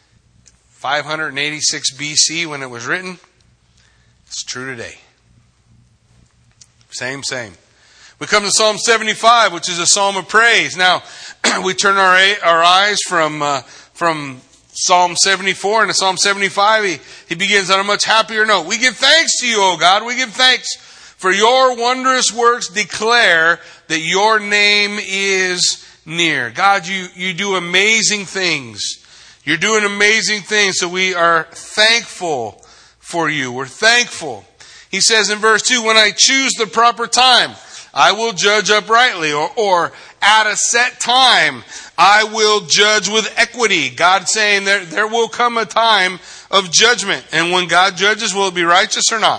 A: 586 BC when it was written. It's true today. Same. We come to Psalm 75, which is a psalm of praise. Now, we turn our eyes from Psalm 74 into Psalm 75. He begins on a much happier note. We give thanks to you, O God. We give thanks for your wondrous works. Declare that your name is near. God, you do amazing things. You're doing amazing things, so we are thankful for you. We're thankful. He says in verse 2, when I choose the proper time, I will judge uprightly. Or at a set time, I will judge with equity. God saying there will come a time of judgment. And when God judges, will it be righteous or not?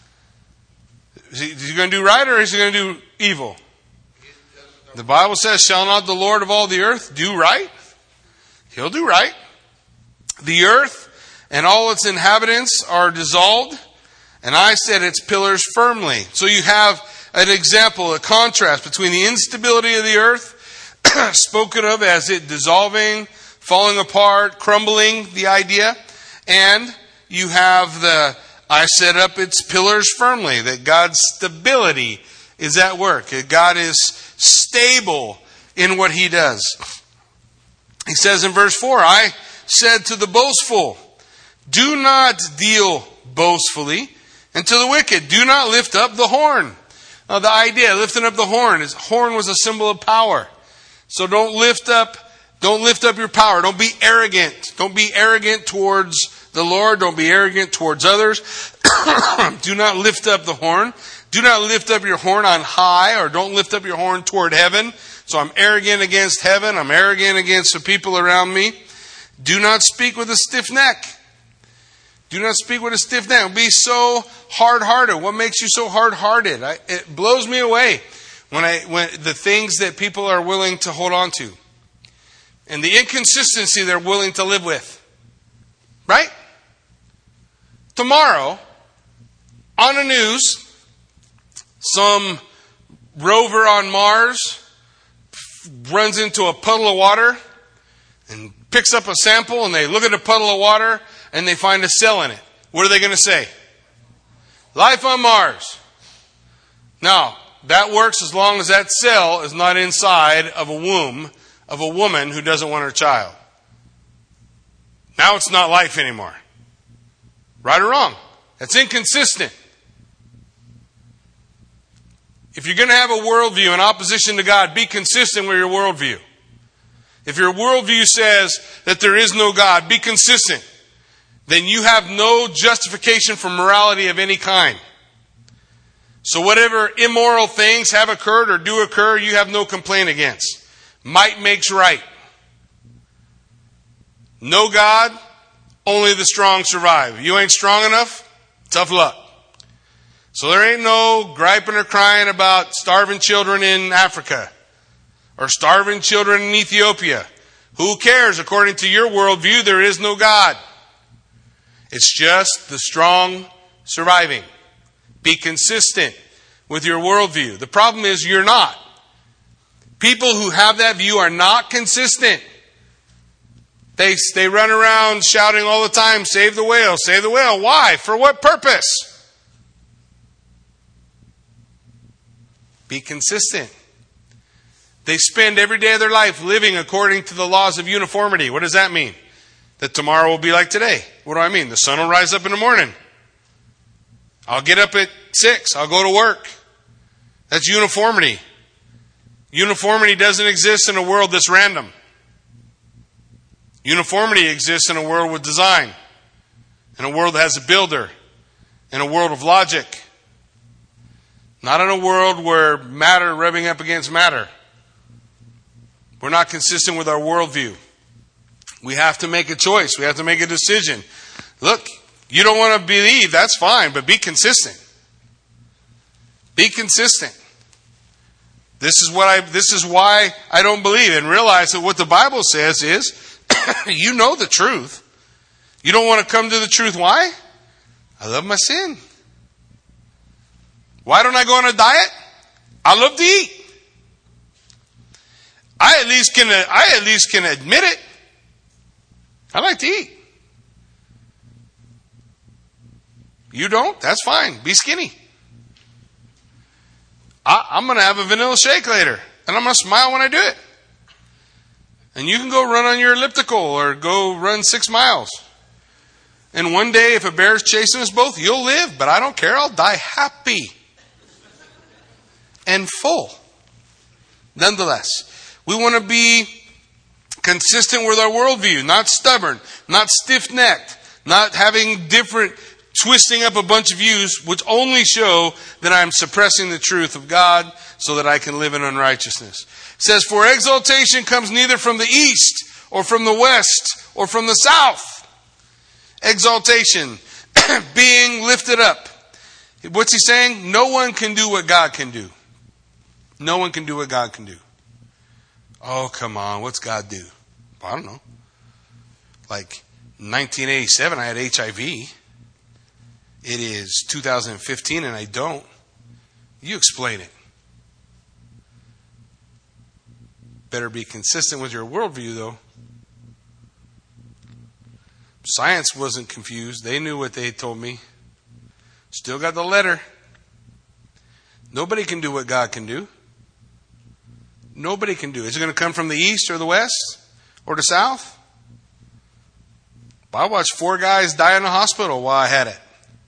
A: Is he going to do right, or is he going to do evil? The Bible says, shall not the Lord of all the earth do right? He'll do right. The earth and all its inhabitants are dissolved, and I set its pillars firmly. So you have an example, a contrast between the instability of the earth, spoken of as it dissolving, falling apart, crumbling, the idea, and you have I set up its pillars firmly, that God's stability is at work. That God is stable in what He does. He says in verse 4, I said to the boastful, do not deal boastfully, and to the wicked, do not lift up the horn. Now the idea, lifting up the horn was a symbol of power. So don't lift up your power. Don't be arrogant. Don't be arrogant towards the Lord. Don't be arrogant towards others. Do not lift up the horn. Do not lift up your horn on high, or don't lift up your horn toward heaven. So I'm arrogant against heaven. I'm arrogant against the people around me. Do not speak with a stiff neck. Do not speak with a stiff neck. Don't be so hard-hearted. What makes you so hard-hearted? It blows me away when the things that people are willing to hold on to, and the inconsistency they're willing to live with. Right? Tomorrow, on the news, some rover on Mars runs into a puddle of water and picks up a sample, and they look at the puddle of water and they find a cell in it. What are they going to say? Life on Mars. Now, that works as long as that cell is not inside of a womb of a woman who doesn't want her child. Now it's not life anymore. Right or wrong? That's inconsistent. If you're going to have a worldview in opposition to God, be consistent with your worldview. If your worldview says that there is no God, be consistent. Then you have no justification for morality of any kind. So whatever immoral things have occurred or do occur, you have no complaint against. Might makes right. No God, only the strong survive. You ain't strong enough, tough luck. So there ain't no griping or crying about starving children in Africa or starving children in Ethiopia. Who cares? According to your worldview, there is no God. It's just the strong surviving. Be consistent with your worldview. The problem is you're not. People who have that view are not consistent. They run around shouting all the time, save the whale, save the whale. Why? For what purpose? Be consistent. They spend every day of their life living according to the laws of uniformity. What does that mean? That tomorrow will be like today. What do I mean? The sun will rise up in the morning. I'll get up at 6. I'll go to work. That's uniformity. Uniformity doesn't exist in a world that's random. Uniformity exists in a world with design, in a world that has a builder, in a world of logic. Not in a world where matter rubbing up against matter. We're not consistent with our worldview. We have to make a choice. We have to make a decision. Look, you don't want to believe, that's fine, but be consistent. Be consistent. This is why I don't believe, and realize that what the Bible says is, you know the truth. You don't want to come to the truth. Why? I love my sin. Why don't I go on a diet? I love to eat. I at least can admit it. I like to eat. You don't? That's fine. Be skinny. I'm going to have a vanilla shake later, and I'm going to smile when I do it. And you can go run on your elliptical or go run 6 miles. And one day, if a bear's chasing us both, you'll live, but I don't care. I'll die happy and full. Nonetheless, We want to be consistent with our worldview, not stubborn, not stiff-necked, not having different, twisting up a bunch of views, which only show that I'm suppressing the truth of God so that I can live in unrighteousness. It says, for exaltation comes neither from the east or from the west or from the south. Exaltation, being lifted up. What's he saying? No one can do what God can do. No one can do what God can do. Oh, come on. What's God do? I don't know. Like 1987, I had HIV. It is 2015 and I don't. You explain it. Better be consistent with your worldview, though. Science wasn't confused. They knew what they told me. Still got the letter. Nobody can do what God can do. Nobody can do it. Is it going to come from the east or the west or the south? I watched 4 guys die in the hospital while I had it.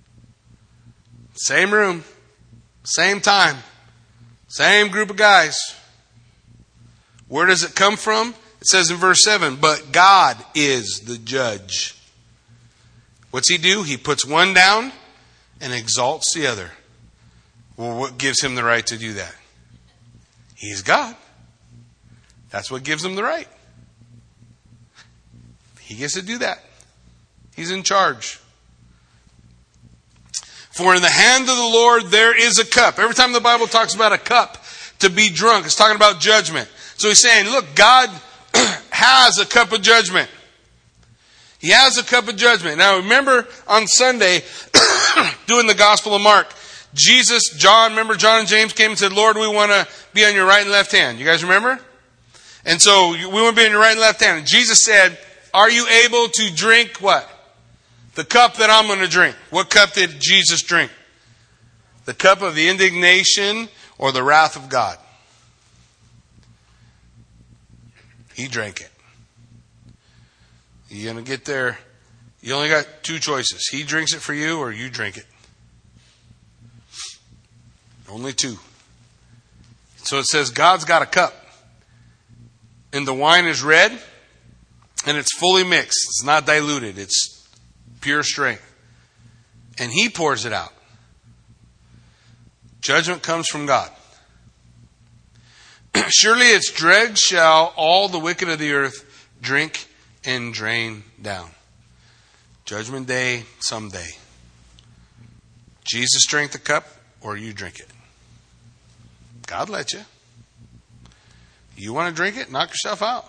A: Same room, same time, same group of guys. Where does it come from? It says in verse 7, but God is the judge. What's he do? He puts one down and exalts the other. Well, what gives him the right to do that? He's God. That's what gives him the right. He gets to do that. He's in charge. For in the hand of the Lord there is a cup. Every time the Bible talks about a cup to be drunk, it's talking about judgment. So he's saying, look, God has a cup of judgment. He has a cup of judgment. Now remember on Sunday, doing the Gospel of Mark, John and James came and said, Lord, we want to be on your right and left hand. You guys remember? And so we want to be on your right and left hand. And Jesus said, are you able to drink what? The cup that I'm going to drink. What cup did Jesus drink? The cup of the indignation or the wrath of God. He drank it. You're going to get there. You only got 2 choices. He drinks it for you or you drink it. Only 2. So it says God's got a cup. And the wine is red. And it's fully mixed. It's not diluted. It's pure strength. And he pours it out. Judgment comes from God. Surely its dregs shall all the wicked of the earth drink and drain down. Judgment day, someday. Jesus drank the cup or you drink it. God let you. You want to drink it? Knock yourself out.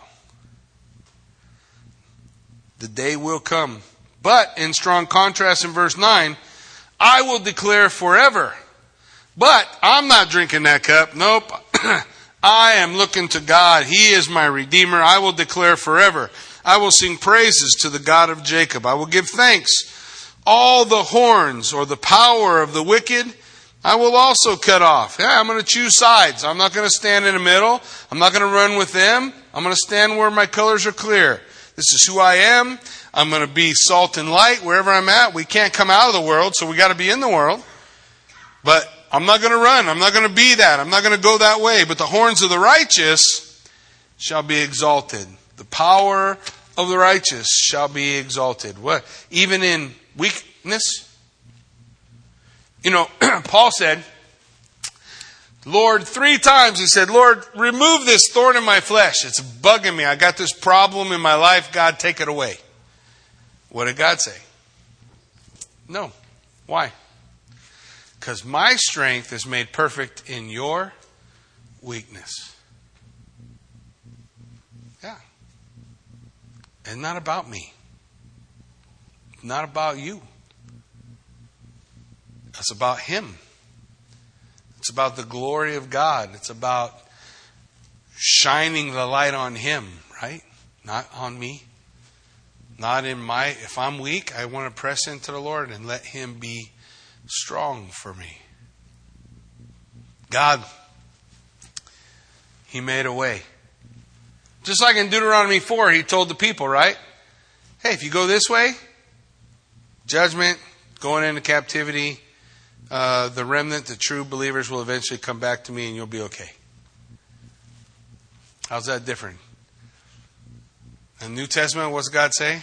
A: The day will come. But in strong contrast in verse 9, I will declare forever. But I'm not drinking that cup. Nope. I am looking to God. He is my Redeemer. I will declare forever. I will sing praises to the God of Jacob. I will give thanks. All the horns or the power of the wicked, I will also cut off. Yeah, I'm going to choose sides. I'm not going to stand in the middle. I'm not going to run with them. I'm going to stand where my colors are clear. This is who I am. I'm going to be salt and light wherever I'm at. We can't come out of the world, so we got to be in the world. But I'm not going to run. I'm not going to be that. I'm not going to go that way. But the horns of the righteous shall be exalted. The power of the righteous shall be exalted. What? Even in weakness? You know, Paul said, Lord, 3 times he said, Lord, remove this thorn in my flesh. It's bugging me. I got this problem in my life. God, take it away. What did God say? No. Why? Because my strength is made perfect in your weakness. Yeah. And not about me. Not about you. It's about Him. It's about the glory of God. It's about shining the light on Him, right? Not on me. Not in my... If I'm weak, I want to press into the Lord and let Him be strong for me. God, He made a way. Just like in Deuteronomy 4, He told the people, right? Hey, if you go this way, judgment, going into captivity, the remnant, the true believers will eventually come back to me and you'll be okay. How's that different? In the New Testament, what's God say?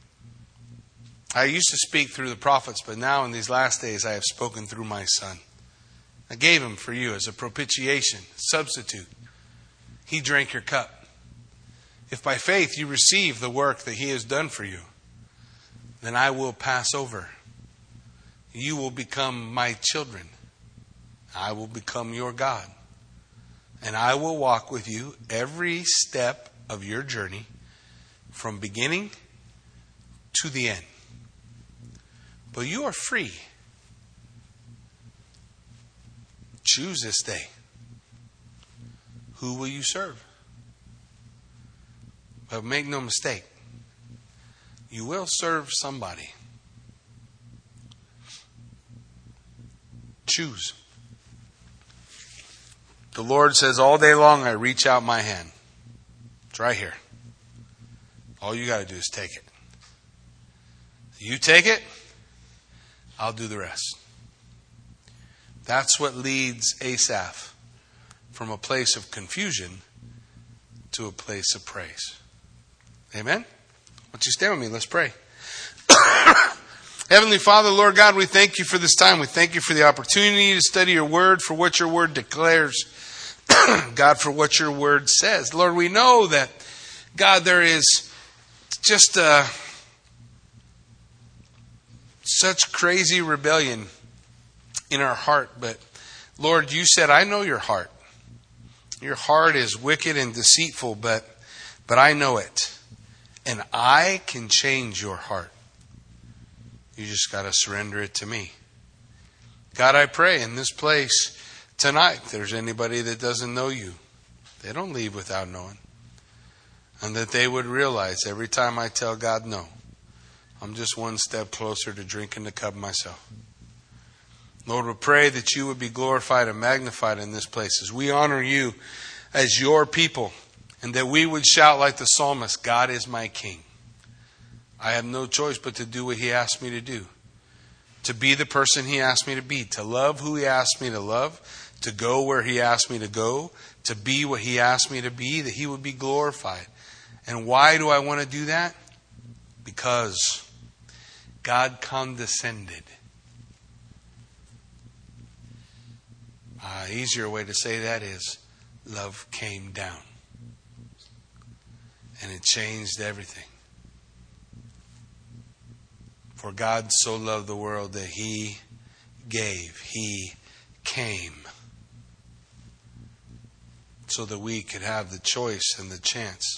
A: I used to speak through the prophets, but now in these last days I have spoken through my Son. I gave him for you as a propitiation, substitute. He drank your cup. If by faith you receive the work that he has done for you, then I will pass over. You will become my children. I will become your God. And I will walk with you every step of your journey from beginning to the end. But you are free. Choose this day. Who will you serve? But make no mistake, you will serve somebody. Choose. The Lord says, all day long I reach out my hand. It's right here. All you got to do is take it. You take it, I'll do the rest. That's what leads Asaph from a place of confusion to a place of praise. Amen? Why don't you stand with me? Let's pray. Heavenly Father, Lord God, we thank you for this time. We thank you for the opportunity to study your word, for what your word declares. God, for what your word says. Lord, we know that, God, there is just such crazy rebellion in our heart. But, Lord, you said, I know your heart. Your heart is wicked and deceitful, but I know it. And I can change your heart. You just got to surrender it to me. God, I pray in this place tonight, if there's anybody that doesn't know you, they don't leave without knowing. And that they would realize every time I tell God no, I'm just one step closer to drinking the cup myself. Lord, we pray that you would be glorified and magnified in this place as we honor you as your people, and that we would shout like the psalmist, God is my King. I have no choice but to do what he asked me to do. To be the person he asked me to be. To love who he asked me to love. To go where he asked me to go. To be what he asked me to be. That he would be glorified. And why do I want to do that? Because God condescended. Easier way to say that is love came down. And it changed everything. For God so loved the world that he gave, he came, so that we could have the choice and the chance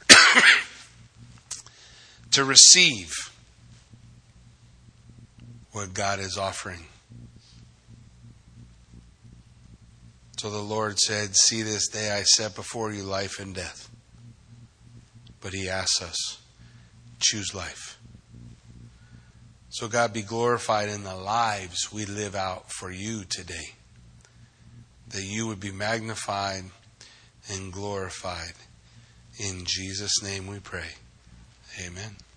A: to receive what God is offering. So the Lord said, see, this day I set before you life and death. But he asks us, choose life. So God, be glorified in the lives we live out for you today. That you would be magnified and glorified. In Jesus' name we pray. Amen.